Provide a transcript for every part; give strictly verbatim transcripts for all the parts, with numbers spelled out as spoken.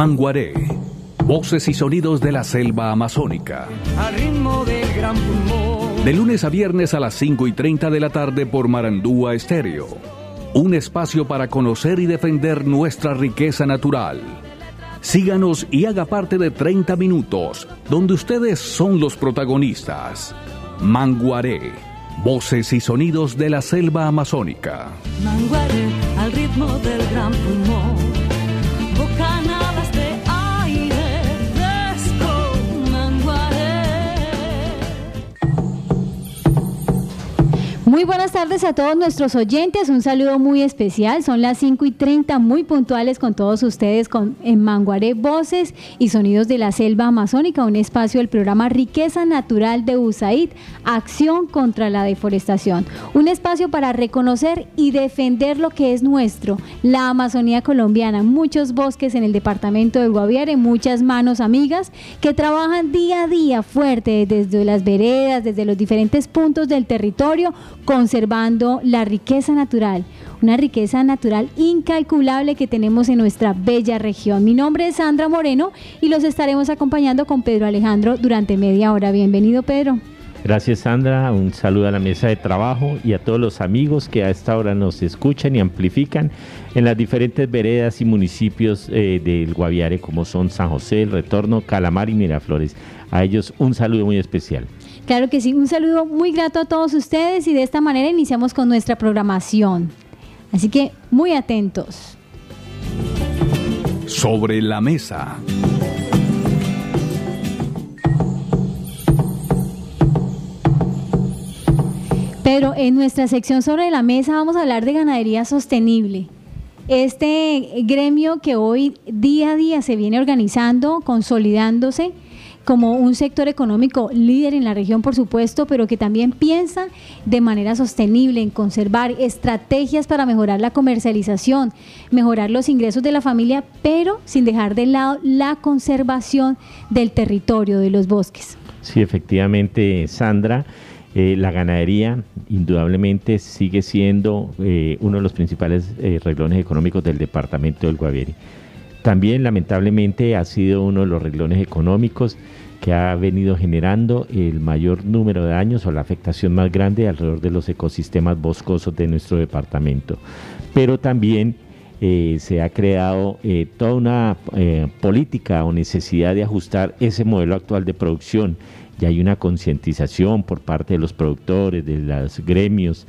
Manguaré, voces y sonidos de la selva amazónica. Al ritmo del gran pulmón. De lunes a viernes a las cinco y treinta de la tarde por Marandúa Estéreo. Un espacio para conocer y defender nuestra riqueza natural. Síganos y haga parte de treinta minutos, donde ustedes son los protagonistas. Manguaré, voces y sonidos de la selva amazónica. Manguaré, al ritmo del gran pulmón. Bocanadas de aire fresco. Manguaré. Muy buenas tardes a todos nuestros oyentes, un saludo muy especial, son las cinco y treinta, muy puntuales con todos ustedes con, en Manguaré, voces y sonidos de la selva amazónica, un espacio del programa Riqueza Natural de U S A I D, Acción contra la Deforestación, un espacio para reconocer y defender lo que es nuestro, la Amazonía colombiana, muchos bosques en el departamento del Guaviare, muchas manos amigas que trabajan día a día fuerte desde las veredas, desde los diferentes puntos del territorio, conservando la riqueza natural, una riqueza natural incalculable que tenemos en nuestra bella región. Mi nombre es Sandra Moreno y los estaremos acompañando con Pedro Alejandro durante media hora. Bienvenido, Pedro. Gracias, Sandra. Un saludo a la mesa de trabajo y a todos los amigos que a esta hora nos escuchan y amplifican en las diferentes veredas y municipios eh, del Guaviare, como son San José, El Retorno, Calamar y Miraflores. A ellos un saludo muy especial. Claro que sí, un saludo muy grato a todos ustedes y de esta manera iniciamos con nuestra programación. Así que muy atentos. Sobre la mesa. Pero en nuestra sección sobre la mesa vamos a hablar de ganadería sostenible. Este gremio que hoy día a día se viene organizando, consolidándose como un sector económico líder en la región, por supuesto, pero que también piensa de manera sostenible en conservar estrategias para mejorar la comercialización, mejorar los ingresos de la familia, pero sin dejar de lado la conservación del territorio, de los bosques. Sí, efectivamente, Sandra. Eh, la ganadería indudablemente sigue siendo eh, uno de los principales eh, renglones económicos del departamento del Guaviare. También lamentablemente ha sido uno de los renglones económicos que ha venido generando el mayor número de daños o la afectación más grande alrededor de los ecosistemas boscosos de nuestro departamento. Pero también eh, se ha creado eh, toda una eh, política o necesidad de ajustar ese modelo actual de producción. Ya hay una concientización por parte de los productores, de los gremios,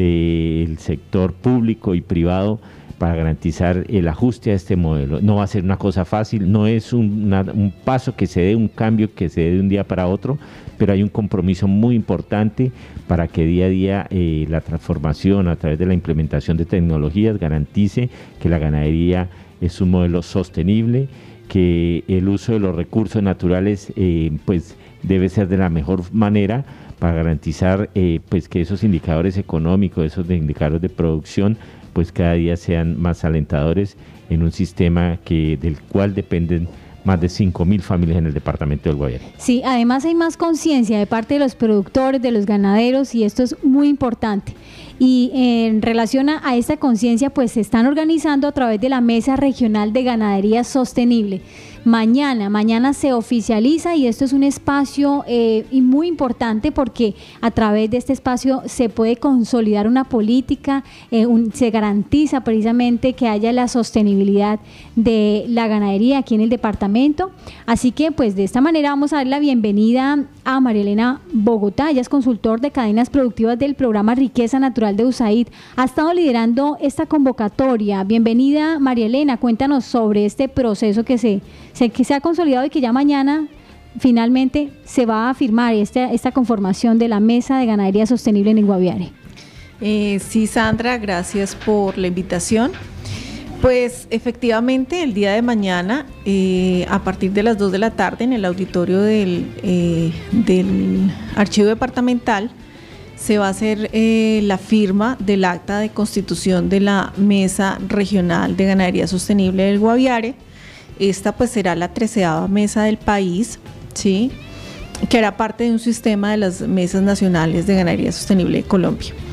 del sector público y privado para garantizar el ajuste a este modelo. No va a ser una cosa fácil, no es un, una, un paso que se dé, un cambio que se dé de un día para otro, pero hay un compromiso muy importante para que día a día eh, la transformación a través de la implementación de tecnologías garantice que la ganadería es un modelo sostenible, que el uso de los recursos naturales eh, pues debe ser de la mejor manera para garantizar eh, pues que esos indicadores económicos, esos indicadores de producción, pues cada día sean más alentadores en un sistema que del cual dependen más de cinco mil familias en el departamento del Guaviare. Sí, además hay más conciencia de parte de los productores, de los ganaderos, y esto es muy importante. Y en relación a, a esta conciencia, pues se están organizando a través de la Mesa Regional de Ganadería Sostenible. Mañana, mañana se oficializa y esto es un espacio eh, y muy importante porque a través de este espacio se puede consolidar una política, eh, un, se garantiza precisamente que haya la sostenibilidad de la ganadería aquí en el departamento. Así que pues de esta manera vamos a dar la bienvenida a María Elena Bogotá. Ella es consultor de cadenas productivas del programa Riqueza Natural de U S A I D. Ha estado liderando esta convocatoria. Bienvenida, María Elena, cuéntanos sobre este proceso que se Sé que se ha consolidado y que ya mañana finalmente se va a firmar esta, esta conformación de la Mesa de Ganadería Sostenible en el Guaviare. Eh, sí, Sandra, gracias por la invitación. Pues efectivamente el día de mañana, eh, a partir de las dos de la tarde, en el auditorio del, eh, del Archivo Departamental, se va a hacer eh, la firma del acta de constitución de la Mesa Regional de Ganadería Sostenible del Guaviare. Esta pues será la treceava mesa del país, ¿sí?, que hará parte de un sistema de las mesas nacionales de ganadería sostenible de Colombia.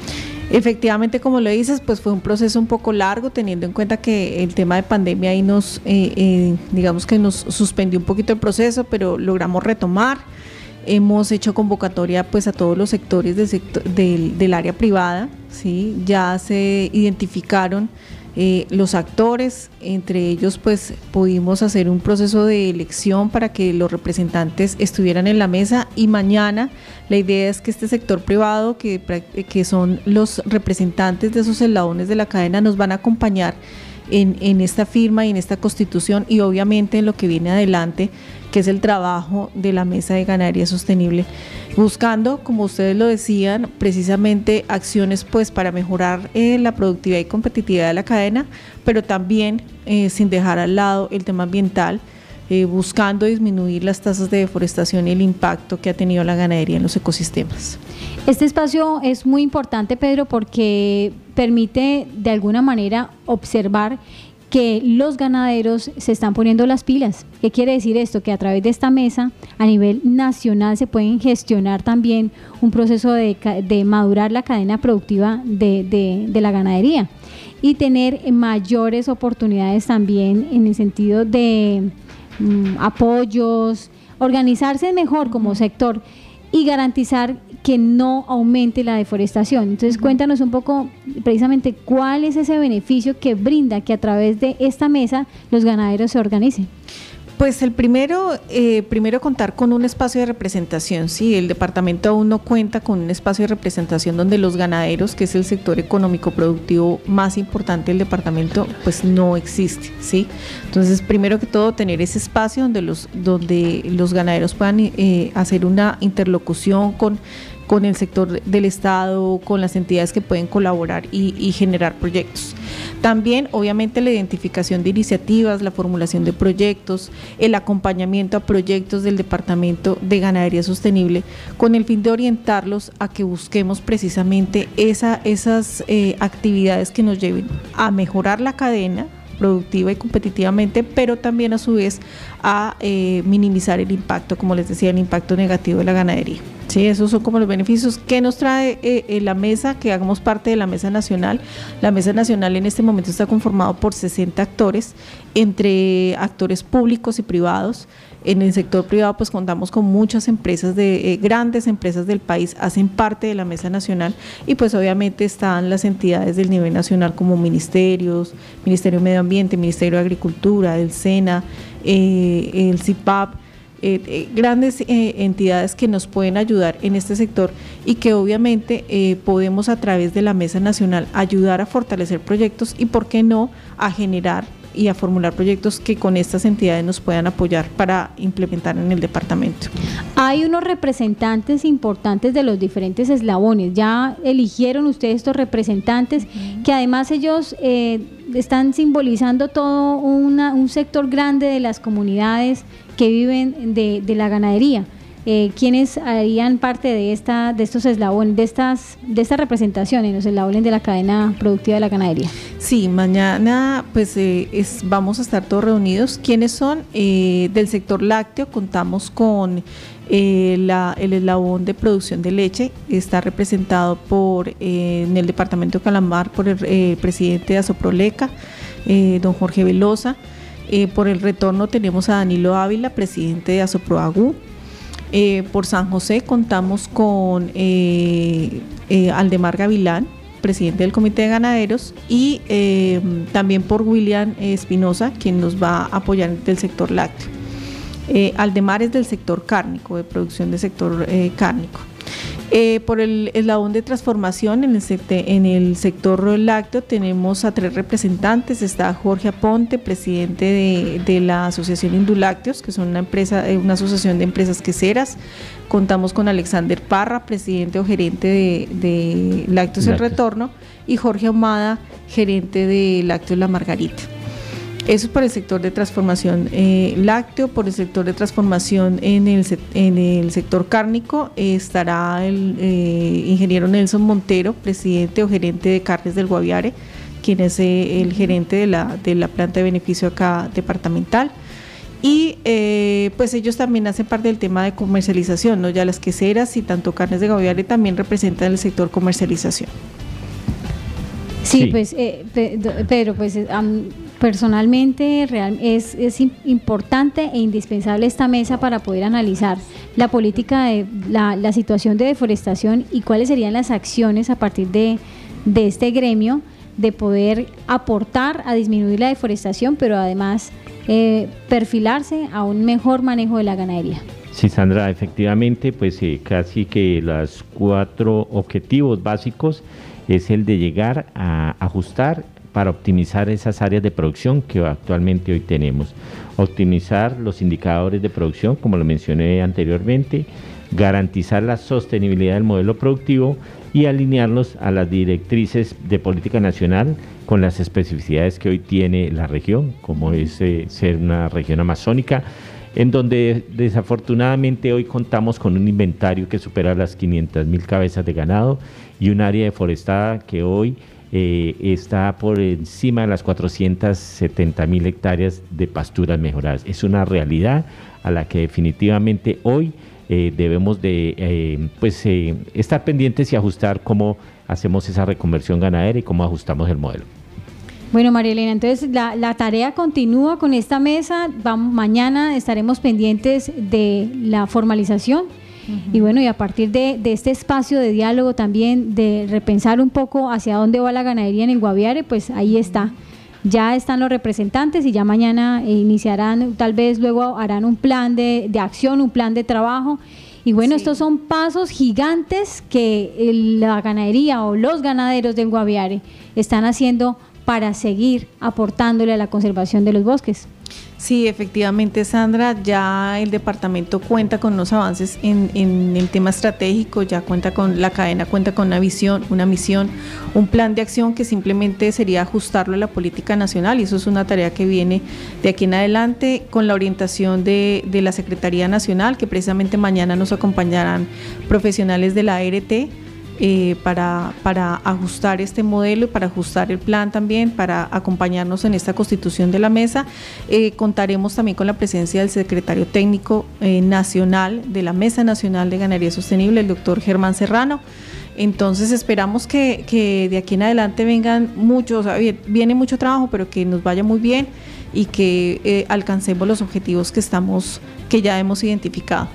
Efectivamente, como lo dices, pues fue un proceso un poco largo, teniendo en cuenta que el tema de pandemia ahí nos, eh, eh, digamos que nos suspendió un poquito el proceso, pero logramos retomar. Hemos hecho convocatoria pues a todos los sectores del, sector, del, del área privada, ¿sí? Ya se identificaron eh, los actores, entre ellos pues pudimos hacer un proceso de elección para que los representantes estuvieran en la mesa, y mañana la idea es que este sector privado, que, que son los representantes de esos eslabones de la cadena, nos van a acompañar en, en esta firma y en esta constitución, y obviamente en lo que viene adelante, que es el trabajo de la Mesa de Ganadería Sostenible, buscando, como ustedes lo decían, precisamente acciones pues para mejorar eh, la productividad y competitividad de la cadena, pero también eh, sin dejar al lado el tema ambiental, eh, buscando disminuir las tasas de deforestación y el impacto que ha tenido la ganadería en los ecosistemas. Este espacio es muy importante, Pedro, porque permite de alguna manera observar que los ganaderos se están poniendo las pilas. ¿Qué quiere decir esto? Que a través de esta mesa a nivel nacional se pueden gestionar también un proceso de, de madurar la cadena productiva de, de, de la ganadería y tener mayores oportunidades también en el sentido de um, apoyos, organizarse mejor como sector y garantizar que no aumente la deforestación. Entonces, cuéntanos un poco precisamente cuál es ese beneficio que brinda que a través de esta mesa los ganaderos se organicen. Pues el primero, eh, primero contar con un espacio de representación, sí, el departamento aún no cuenta con un espacio de representación donde los ganaderos, que es el sector económico productivo más importante del departamento, pues no existe, sí. Entonces, primero que todo, tener ese espacio donde los, donde los ganaderos puedan eh, hacer una interlocución con con el sector del Estado, con las entidades que pueden colaborar y, y generar proyectos. También, obviamente, la identificación de iniciativas, la formulación de proyectos, el acompañamiento a proyectos del Departamento de Ganadería Sostenible, con el fin de orientarlos a que busquemos precisamente esa, esas eh, actividades que nos lleven a mejorar la cadena productiva y competitivamente, pero también a su vez a eh, minimizar el impacto, como les decía, el impacto negativo de la ganadería. Sí, esos son como los beneficios que nos trae eh, la mesa, que hagamos parte de la mesa nacional. La mesa nacional en este momento está conformado por sesenta actores, entre actores públicos y privados. En el sector privado pues contamos con muchas empresas, de eh, grandes empresas del país hacen parte de la mesa nacional, y pues obviamente están las entidades del nivel nacional como ministerios, Ministerio de Medio Ambiente, Ministerio de Agricultura, el SENA, eh, el C I P A P, Eh, eh, grandes eh, entidades que nos pueden ayudar en este sector, y que obviamente eh, podemos a través de la Mesa Nacional ayudar a fortalecer proyectos y, por qué no, a generar y a formular proyectos que con estas entidades nos puedan apoyar para implementar en el departamento. Hay unos representantes importantes de los diferentes eslabones. Ya eligieron ustedes estos representantes, uh-huh, que además ellos eh, están simbolizando todo una, un sector grande de las comunidades que viven de, de la ganadería. Eh, ¿Quiénes harían parte de esta, de estos eslabones, de estas, de esta representación en los eslabones de la cadena productiva de la ganadería? Sí, mañana pues eh, es, vamos a estar todos reunidos. ¿Quiénes son? Eh, del sector lácteo contamos con eh, la, el eslabón de producción de leche, está representado por eh, en el departamento de Calamar por el eh, presidente de Asoproleca, eh, don Jorge Velosa. Eh, por el retorno tenemos a Danilo Ávila, presidente de Asoproagú. Eh, por San José contamos con eh, eh, Aldemar Gavilán, presidente del Comité de Ganaderos, y eh, también por William Espinosa, quien nos va a apoyar del sector lácteo. Eh, Aldemar es del sector cárnico, de producción del sector eh, cárnico. Eh, por el eslabón de transformación en el, en el sector lácteo tenemos a tres representantes. Está Jorge Aponte, presidente de, de la Asociación Indulácteos, que son una empresa, una asociación de empresas queseras. Contamos con Alexander Parra, presidente o gerente de, de Lácteos El Retorno, y Jorge Ahumada, gerente de Lácteos La Margarita. Eso es por el sector de transformación eh, lácteo. Por el sector de transformación en el, en el sector cárnico eh, estará el eh, ingeniero Nelson Montero, presidente o gerente de Carnes del Guaviare, quien es eh, el gerente de la, de la planta de beneficio acá departamental. Y eh, pues ellos también hacen parte del tema de comercialización, ¿no? Ya las queseras y tanto Carnes de Guaviare también representan el sector comercialización. Sí, Sí. pues eh, Pe- do- Pedro, pues eh, am- personalmente real- es, es im- importante e indispensable esta mesa para poder analizar la política de la, la situación de deforestación y cuáles serían las acciones a partir de, de este gremio de poder aportar a disminuir la deforestación, pero además eh, perfilarse a un mejor manejo de la ganadería. Sí, Sandra, efectivamente, pues eh, casi que los cuatro objetivos básicos es el de llegar a ajustar para optimizar esas áreas de producción que actualmente hoy tenemos. Optimizar los indicadores de producción, como lo mencioné anteriormente, garantizar la sostenibilidad del modelo productivo y alinearlos a las directrices de política nacional con las especificidades que hoy tiene la región, como es eh, ser una región amazónica, en donde desafortunadamente hoy contamos con un inventario que supera las quinientas mil cabezas de ganado y un área deforestada que hoy eh, está por encima de las cuatrocientas setenta mil hectáreas de pasturas mejoradas. Es una realidad a la que definitivamente hoy eh, debemos de eh, pues, eh, estar pendientes y ajustar cómo hacemos esa reconversión ganadera y cómo ajustamos el modelo. Bueno, María Elena, entonces la, la tarea continúa con esta mesa. Vamos, mañana estaremos pendientes de la formalización. Uh-huh. Y bueno, y a partir de, de este espacio de diálogo también, de repensar un poco hacia dónde va la ganadería en el Guaviare, pues ahí está. Ya están los representantes y ya mañana eh, iniciarán, tal vez luego harán un plan de, de acción, un plan de trabajo. Y bueno, sí. Estos son pasos gigantes que el, la ganadería o los ganaderos del Guaviare están haciendo para seguir aportándole a la conservación de los bosques. Sí, efectivamente, Sandra, ya el departamento cuenta con unos avances en, en el tema estratégico, ya cuenta con la cadena, cuenta con una visión, una misión, un plan de acción que simplemente sería ajustarlo a la política nacional, y eso es una tarea que viene de aquí en adelante con la orientación de, de la Secretaría Nacional, que precisamente mañana nos acompañarán profesionales de la A R T, Eh, para, para ajustar este modelo y para ajustar el plan también, para acompañarnos en esta constitución de la mesa. Eh, contaremos también con la presencia del secretario técnico eh, nacional de la Mesa Nacional de Ganadería Sostenible, el doctor Germán Serrano. Entonces esperamos que, que de aquí en adelante vengan muchos, viene mucho trabajo, pero que nos vaya muy bien y que eh, alcancemos los objetivos que estamos, que ya hemos identificado.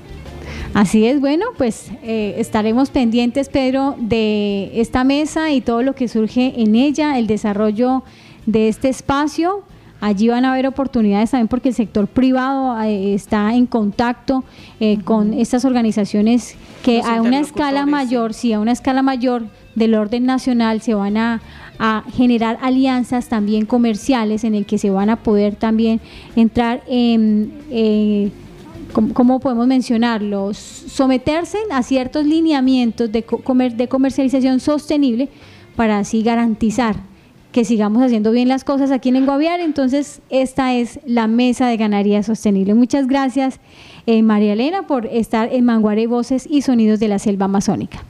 Así es, bueno, pues eh, estaremos pendientes, Pedro, de esta mesa y todo lo que surge en ella, el desarrollo de este espacio. Allí van a haber oportunidades también porque el sector privado eh, está en contacto eh, uh-huh. con estas organizaciones que Los a una escala mayor, sí. sí, a una escala mayor del orden nacional se van a, a generar alianzas también comerciales en el que se van a poder también entrar en... Eh, ¿Cómo podemos mencionarlo? Someterse a ciertos lineamientos de, comer, de comercialización sostenible para así garantizar que sigamos haciendo bien las cosas aquí en el Guaviare. Entonces, esta es la Mesa de Ganadería Sostenible. Muchas gracias, eh, María Elena, por estar en Manguare Voces y Sonidos de la Selva Amazónica.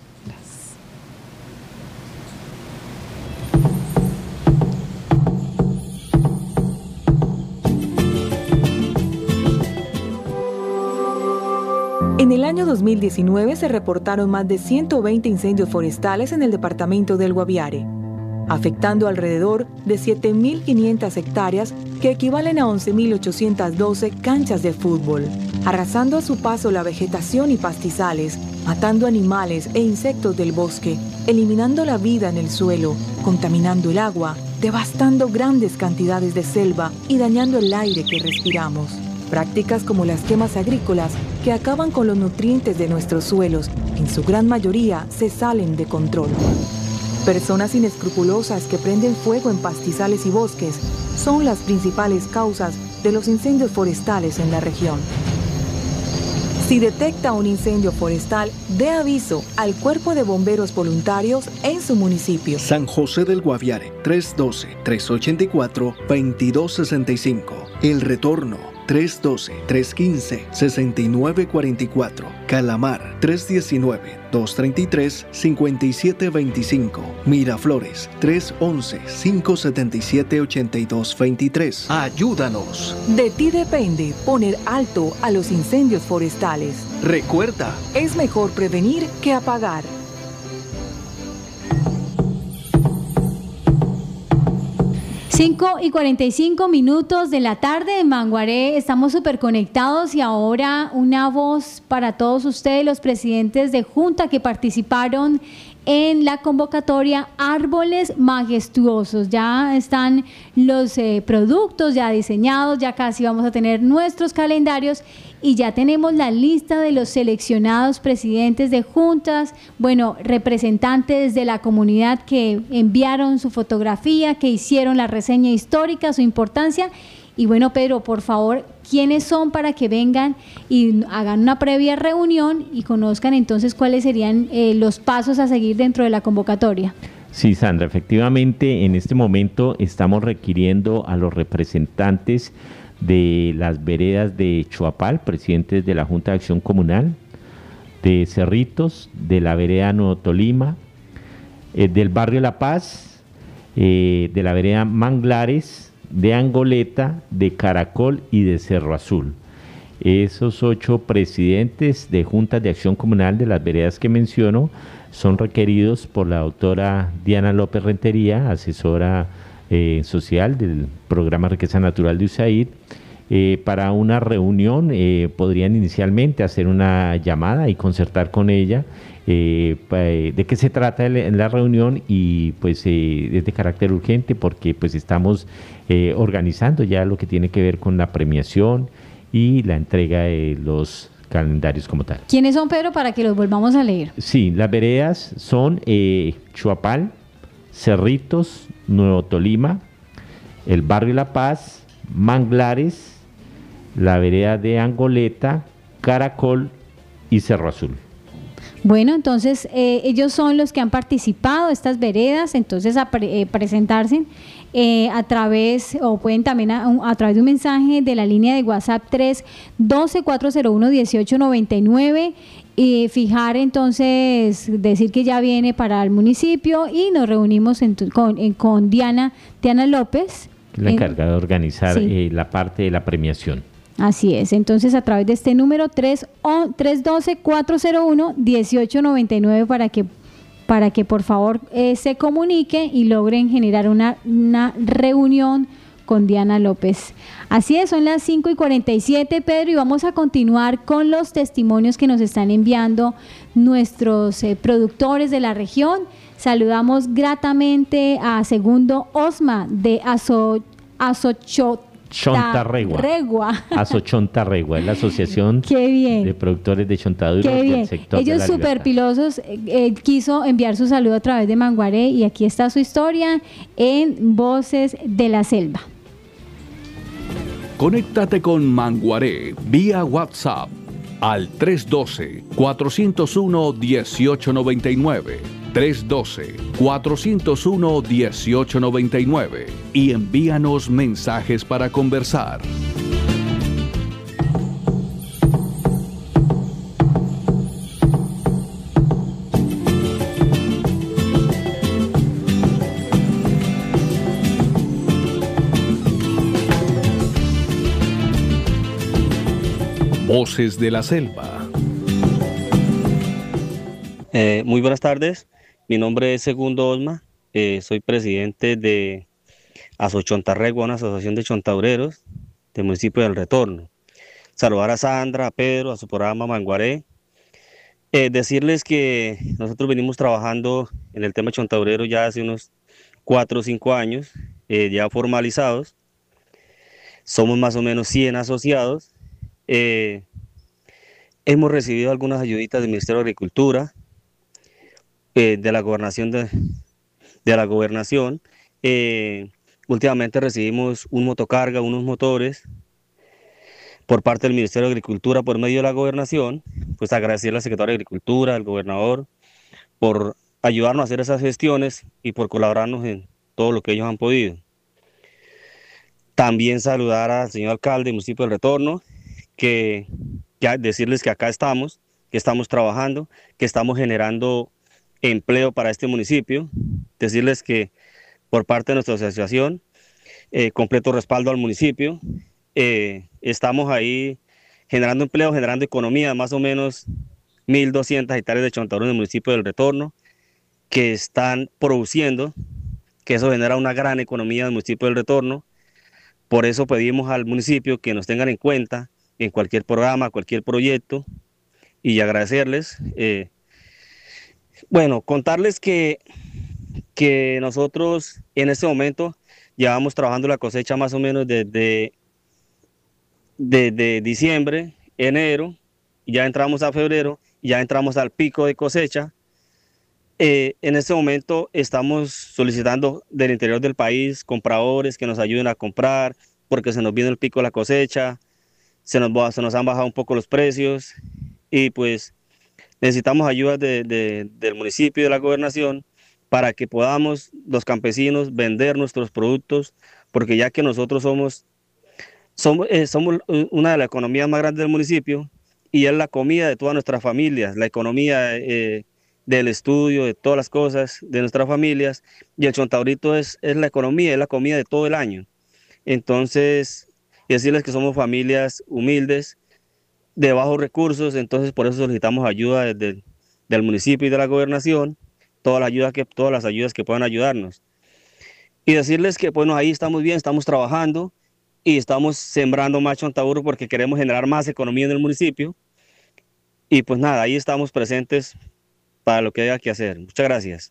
En el año dos mil diecinueve se reportaron más de ciento veinte incendios forestales en el departamento del Guaviare, afectando alrededor de siete mil quinientas hectáreas que equivalen a once mil ochocientas doce canchas de fútbol, arrasando a su paso la vegetación y pastizales, matando animales e insectos del bosque, eliminando la vida en el suelo, contaminando el agua, devastando grandes cantidades de selva y dañando el aire que respiramos. Prácticas como las quemas agrícolas que acaban con los nutrientes de nuestros suelos, en su gran mayoría se salen de control. Personas inescrupulosas que prenden fuego en pastizales y bosques son las principales causas de los incendios forestales en la región. Si detecta un incendio forestal, dé aviso al Cuerpo de Bomberos Voluntarios en su municipio. San José del Guaviare, tres uno dos, tres ocho cuatro, dos dos seis cinco. El Retorno, tres uno dos, tres uno cinco, seis nueve cuatro cuatro. Calamar, tres uno nueve, dos tres tres, cinco siete dos cinco. Miraflores, tres uno uno, cinco siete siete, ocho dos dos tres. Ayúdanos. De ti depende poner alto a los incendios forestales. Recuerda, es mejor prevenir que apagar. cinco y cuarenta y cinco minutos de la tarde en Manguaré, estamos súper conectados y ahora una voz para todos ustedes, los presidentes de Junta que participaron en la convocatoria Árboles Majestuosos. Ya están los eh, productos ya diseñados, ya casi vamos a tener nuestros calendarios y ya tenemos la lista de los seleccionados presidentes de juntas, bueno, representantes de la comunidad que enviaron su fotografía, que hicieron la reseña histórica, su importancia. Y bueno, Pedro, por favor, ¿quiénes son para que vengan y hagan una previa reunión y conozcan entonces cuáles serían eh, los pasos a seguir dentro de la convocatoria? Sí, Sandra, efectivamente en este momento estamos requiriendo a los representantes de las veredas de Chuapal, presidentes de la Junta de Acción Comunal, de Cerritos, de la vereda Nuevo Tolima, eh, del barrio La Paz, eh, de la vereda Manglares, de Angoleta, de Caracol y de Cerro Azul. Esos ocho presidentes de juntas de acción comunal de las veredas que menciono son requeridos por la doctora Diana López Rentería, asesora eh, social del programa Riqueza Natural de U S A I D. Eh, para una reunión eh, podrían inicialmente hacer una llamada y concertar con ella eh, de qué se trata en la reunión y pues eh, es de carácter urgente porque pues estamos eh, organizando ya lo que tiene que ver con la premiación y la entrega de los calendarios como tal. ¿Quiénes son, Pedro, para que los volvamos a leer? Sí, las veredas son eh, Chuapal, Cerritos, Nuevo Tolima, el barrio La Paz, Manglares, la vereda de Angoleta, Caracol y Cerro Azul. Bueno, entonces eh, ellos son los que han participado, estas veredas, entonces a pre, eh, presentarse eh, a través, o pueden también a, a través de un mensaje de la línea de WhatsApp tres doce cuatro cero uno dieciocho noventa y nueve y fijar entonces, decir que ya viene para el municipio y nos reunimos en, con, en, con Diana, Diana López. La encargada de organizar sí. eh, la parte de la premiación. Así es, entonces a través de este número tres doce cuatro cero uno dieciocho noventa y nueve para que, para que por favor eh, se comunique y logren generar una, una reunión con Diana López. Así es, son las cinco y cuarenta y siete, Pedro, y vamos a continuar con los testimonios que nos están enviando nuestros eh, productores de la región. Saludamos gratamente a Segundo Osma de Aso, Asochot. Chontarregua. Regua. Asochontarregua, es la asociación de productores de chontaduros del sector. Ellos de la súper pilosos, eh, eh, quiso enviar su saludo a través de Manguaré y aquí está su historia en Voces de la Selva. Conéctate con Manguaré vía WhatsApp al tres uno dos, cuatro cero uno, uno ocho nueve nueve. tres uno dos, cuatro cero uno, uno ocho nueve nueve y envíanos mensajes para conversar. Voces de la Selva. Eh, muy buenas tardes. Mi nombre es Segundo Osma, eh, soy presidente de Asochontarregua, una asociación de chontaureros del municipio del Retorno. Saludar a Sandra, a Pedro, a su programa Manguaré. Eh, decirles que nosotros venimos trabajando en el tema chontaurero ya hace unos cuatro o cinco años, eh, ya formalizados. Somos más o menos cien asociados. Eh, hemos recibido algunas ayuditas del Ministerio de Agricultura, de la gobernación de, de la gobernación. Eh, últimamente recibimos un motocarga, unos motores por parte del Ministerio de Agricultura por medio de la gobernación. Pues agradecerle al secretario de Agricultura, al gobernador, por ayudarnos a hacer esas gestiones y por colaborarnos en todo lo que ellos han podido. También saludar al señor alcalde del municipio del Retorno, que ya decirles que acá estamos, que estamos trabajando, que estamos generando empleo para este municipio. Decirles que por parte de nuestra asociación, eh, completo respaldo al municipio, eh, estamos ahí generando empleo, generando economía, más o menos mil doscientas hectáreas de chontaduro en el municipio del Retorno, que están produciendo que eso genera una gran economía del municipio del Retorno. Por eso pedimos al municipio que nos tengan en cuenta en cualquier programa, cualquier proyecto, y agradecerles. Eh, bueno, contarles que, que nosotros en este momento llevamos trabajando la cosecha más o menos desde, desde diciembre, enero, ya entramos a febrero, ya entramos al pico de cosecha. Eh, en este momento estamos solicitando del interior del país compradores que nos ayuden a comprar, porque se nos viene el pico de la cosecha, se nos, se nos han bajado un poco los precios y pues necesitamos ayuda de, de, del municipio y de la gobernación para que podamos los campesinos vender nuestros productos, porque ya que nosotros somos, somos, eh, somos una de las economías más grandes del municipio y es la comida de todas nuestras familias, la economía eh, del estudio, de todas las cosas de nuestras familias, y el chontaurito es, es la economía, es la comida de todo el año. Entonces, decirles que somos familias humildes, de bajos recursos, entonces por eso solicitamos ayuda desde, del municipio y de la gobernación, todas las ayudas que, todas las ayudas que puedan ayudarnos. Y decirles que bueno, ahí estamos bien, estamos trabajando y estamos sembrando más chontauro porque queremos generar más economía en el municipio. Y pues nada, ahí estamos presentes para lo que haya que hacer. Muchas gracias.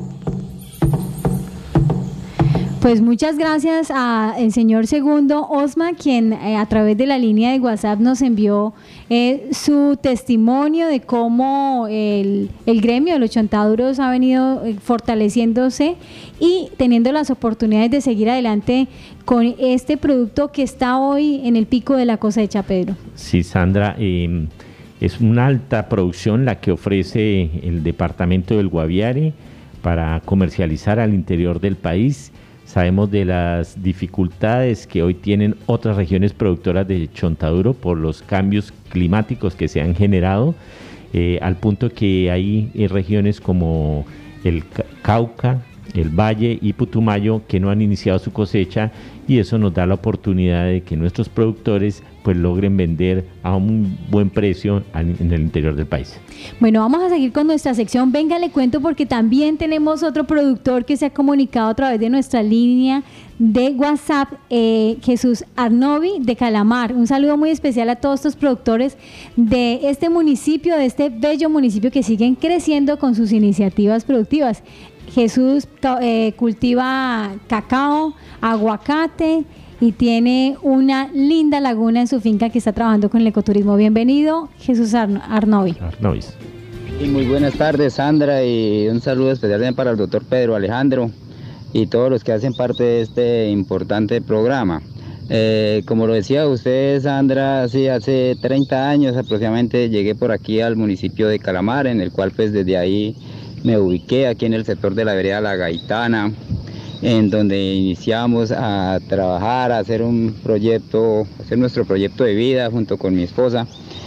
Pues muchas gracias al señor Segundo Osma, quien eh, a través de la línea de WhatsApp nos envió eh, su testimonio de cómo el, el gremio de los chontaduros ha venido eh, fortaleciéndose y teniendo las oportunidades de seguir adelante con este producto que está hoy en el pico de la cosecha, Pedro. Sí, Sandra, eh, es una alta producción la que ofrece el departamento del Guaviare para comercializar al interior del país. Sabemos de las dificultades que hoy tienen otras regiones productoras de chontaduro por los cambios climáticos que se han generado, eh, al punto que hay eh, regiones como el Cauca, el Valle y Putumayo que no han iniciado su cosecha, y eso nos da la oportunidad de que nuestros productores pues logren vender a un buen precio en el interior del país. Bueno, vamos a seguir con nuestra sección Venga, le cuento, porque también tenemos otro productor que se ha comunicado a través de nuestra línea de WhatsApp, eh, Jesús Arnovi de Calamar. Un saludo muy especial a todos estos productores de este municipio, de este bello municipio que siguen creciendo con sus iniciativas productivas. Jesús eh, cultiva cacao, aguacate y tiene una linda laguna en su finca que está trabajando con el ecoturismo. Bienvenido, Jesús Arno, Arnovi. Arnovis. Y muy buenas tardes, Sandra, y un saludo especial para el doctor Pedro Alejandro y todos los que hacen parte de este importante programa. Eh, como lo decía usted, Sandra, sí, hace treinta años aproximadamente llegué por aquí al municipio de Calamar, en el cual pues desde ahí me ubiqué aquí en el sector de la vereda La Gaitana, en donde iniciamos a trabajar, a hacer un proyecto, hacer nuestro proyecto de vida junto con mi esposa.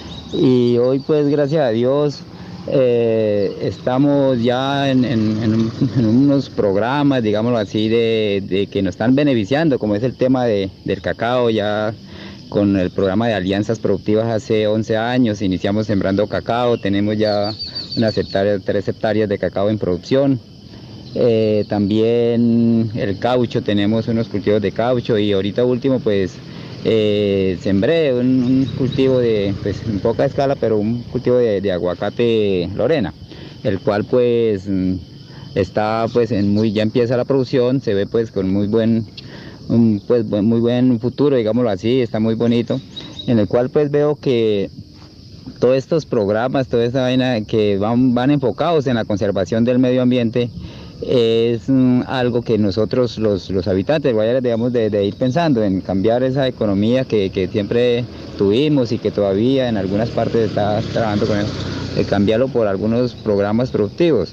Y hoy pues gracias a Dios eh, estamos ya en, en, en, en unos programas, digámoslo así, de, de que nos están beneficiando, como es el tema de, del cacao. Ya con el programa de alianzas productivas hace once años iniciamos sembrando cacao, tenemos ya unas hectáreas, tres hectáreas de cacao en producción. Eh, también el caucho, tenemos unos cultivos de caucho, y ahorita último pues eh, sembré un, un cultivo de, pues en poca escala, pero un cultivo de, de aguacate Lorena, el cual pues está pues en muy, ya empieza la producción, se ve pues con muy buen, un, pues muy buen futuro, digámoslo así, está muy bonito, en el cual pues veo que todos estos programas, toda esta vaina que van, van enfocados en la conservación del medio ambiente, es mm, algo que nosotros los, los habitantes de Guayare debemos de, de ir pensando en cambiar esa economía que, que siempre tuvimos y que todavía en algunas partes está trabajando con eso, de cambiarlo por algunos programas productivos.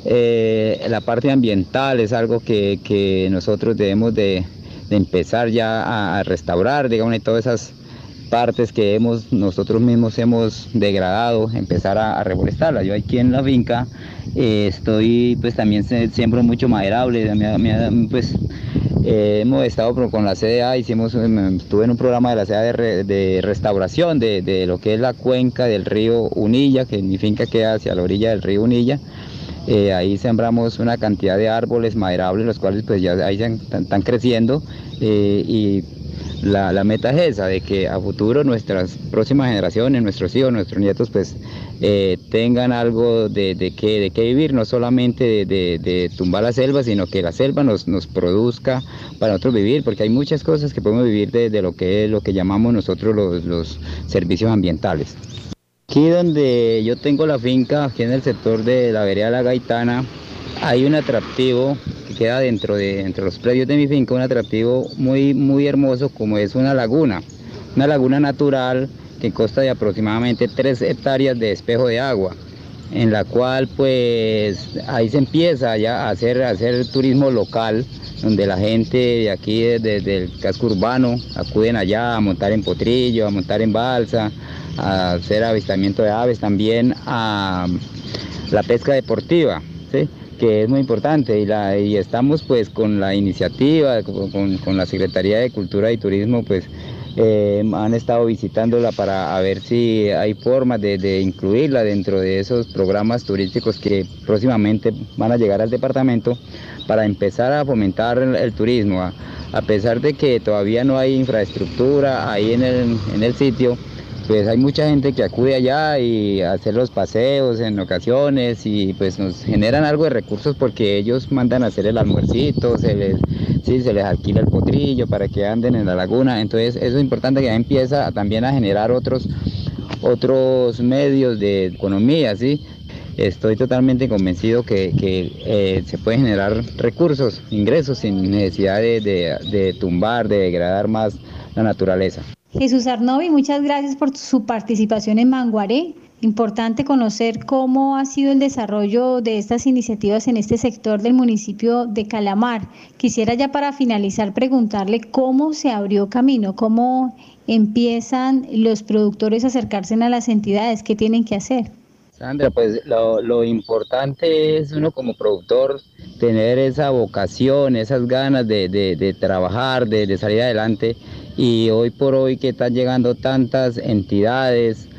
Eh, la parte ambiental es algo que, que nosotros debemos de, de empezar ya a, a restaurar, digamos, en todas esas partes que hemos nosotros mismos hemos degradado, empezar a, a reforestarla. Yo aquí en la finca eh, estoy, pues también se, siembro mucho maderable, me, me, pues eh, hemos estado con la C D A, hicimos, estuve en un programa de la C D A de, re, de restauración de, de lo que es la cuenca del río Unilla, que mi finca queda hacia la orilla del río Unilla, Eh, ahí sembramos una cantidad de árboles maderables, los cuales pues ya ahí están creciendo, eh, y la, la meta es esa, de que a futuro nuestras próximas generaciones, nuestros hijos, nuestros nietos, pues eh, tengan algo de, de, qué, de qué vivir, no solamente de, de, de tumbar la selva, sino que la selva nos, nos produzca para nosotros vivir, porque hay muchas cosas que podemos vivir de, de lo que es lo que llamamos nosotros los, los servicios ambientales. Aquí donde yo tengo la finca, aquí en el sector de la vereda La Gaitana, hay un atractivo que queda dentro de entre los predios de mi finca, un atractivo muy, muy hermoso, como es una laguna, una laguna natural que consta de aproximadamente tres hectáreas de espejo de agua, en la cual pues ahí se empieza ya a hacer, a hacer turismo local, donde la gente de aquí desde, desde el casco urbano acuden allá a montar en potrillo, a montar en balsa, a hacer avistamiento de aves, también a la pesca deportiva, ¿sí?, que es muy importante, y, la, y estamos pues con la iniciativa, con, con la Secretaría de Cultura y Turismo, pues eh, han estado visitándola para a ver si hay formas de, de incluirla dentro de esos programas turísticos que próximamente van a llegar al departamento, para empezar a fomentar el, el turismo, a, a pesar de que todavía no hay infraestructura ahí en el, en el sitio. Pues hay mucha gente que acude allá y a hacer los paseos en ocasiones, y pues nos generan algo de recursos porque ellos mandan a hacer el almuercito, se les, sí, se les alquila el potrillo para que anden en la laguna. Entonces eso es importante, que ya empieza también a generar otros, otros medios de economía, ¿sí? Estoy totalmente convencido que, que eh, se pueden generar recursos, ingresos, sin necesidad de, de, de tumbar, de degradar más la naturaleza. Jesús Arnovi, muchas gracias por su participación en Manguaré. Importante conocer cómo ha sido el desarrollo de estas iniciativas en este sector del municipio de Calamar. Quisiera ya para finalizar preguntarle cómo se abrió camino, cómo empiezan los productores a acercarse a las entidades, qué tienen que hacer. Sandra, pues lo, lo importante es uno como productor tener esa vocación, esas ganas de, de, de trabajar, de, de salir adelante, y hoy por hoy que están llegando tantas entidades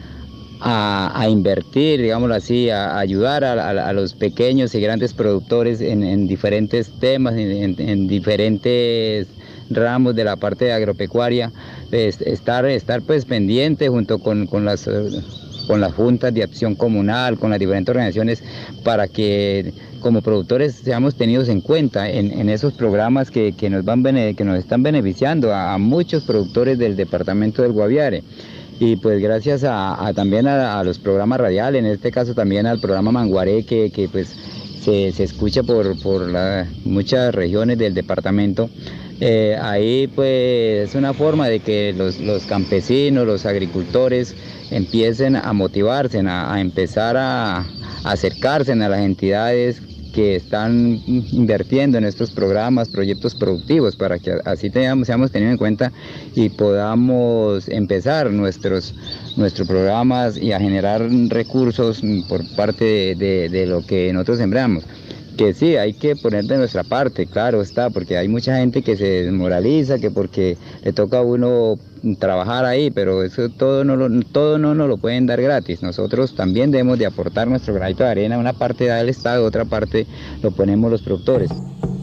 a, a invertir, digámoslo así, a, a ayudar a, a, a los pequeños y grandes productores en, en diferentes temas, en, en diferentes ramos de la parte de agropecuaria, pues, estar, estar pues pendiente junto con, con las... con las juntas de acción comunal, con las diferentes organizaciones, para que como productores seamos tenidos en cuenta en, en esos programas que, que, nos van, que nos están beneficiando a, a muchos productores del departamento del Guaviare. Y pues gracias a, a también a, a los programas radiales, en este caso también al programa Manguaré, que, que pues se, se escucha por, por la, muchas regiones del departamento. Eh, ahí pues es una forma de que los, los campesinos, los agricultores empiecen a motivarse, a, a empezar a, a acercarse a las entidades que están invirtiendo en estos programas, proyectos productivos, para que así tengamos, seamos tenidos en cuenta y podamos empezar nuestros, nuestros programas y a generar recursos por parte de, de, de lo que nosotros sembramos. Que sí, hay que poner de nuestra parte, claro está, porque hay mucha gente que se desmoraliza, que porque le toca a uno trabajar ahí, pero eso todo no lo, todo no nos lo pueden dar gratis. Nosotros también debemos de aportar nuestro granito de arena, una parte da el Estado, otra parte lo ponemos los productores.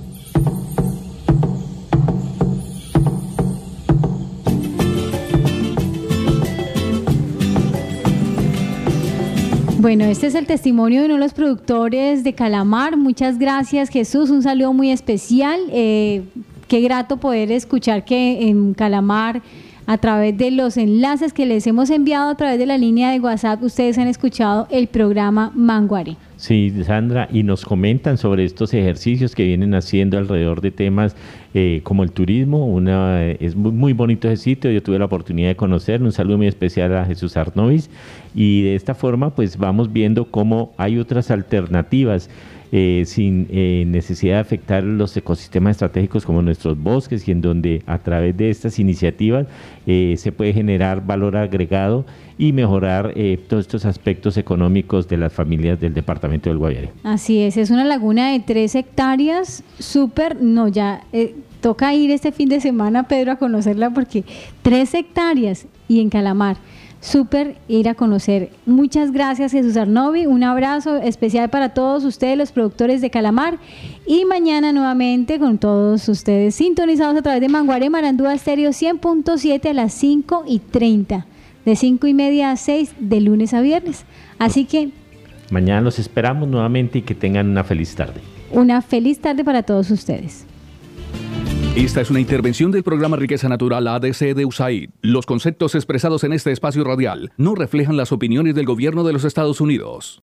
Bueno, este es el testimonio de uno de los productores de Calamar. Muchas gracias, Jesús. Un saludo muy especial. Eh, qué grato poder escuchar que en Calamar, a través de los enlaces que les hemos enviado a través de la línea de WhatsApp, ustedes han escuchado el programa Manguaré. Sí, Sandra, y nos comentan sobre estos ejercicios que vienen haciendo alrededor de temas eh, como el turismo. Una, es muy, muy bonito ese sitio, yo tuve la oportunidad de conocerlo. Un saludo muy especial a Jesús Arnovis, y de esta forma pues vamos viendo cómo hay otras alternativas eh, sin eh, necesidad de afectar los ecosistemas estratégicos como nuestros bosques, y en donde a través de estas iniciativas eh, se puede generar valor agregado y mejorar eh, todos estos aspectos económicos de las familias del departamento del Guaviare. Así es, es una laguna de tres hectáreas, súper, no ya, eh, toca ir este fin de semana, Pedro, a conocerla porque tres hectáreas y en Calamar. Súper ir a conocer. Muchas gracias, Jesús Arnovi. Un abrazo especial para todos ustedes, los productores de Calamar. Y mañana nuevamente con todos ustedes sintonizados a través de Manguaré Marandúa Estéreo cien punto siete a las cinco y treinta. De cinco y media a seis, de lunes a viernes. Así que mañana los esperamos nuevamente y que tengan una feliz tarde. Una feliz tarde para todos ustedes. Esta es una intervención del programa Riqueza Natural A D C de U S A I D. Los conceptos expresados en este espacio radial no reflejan las opiniones del gobierno de los Estados Unidos.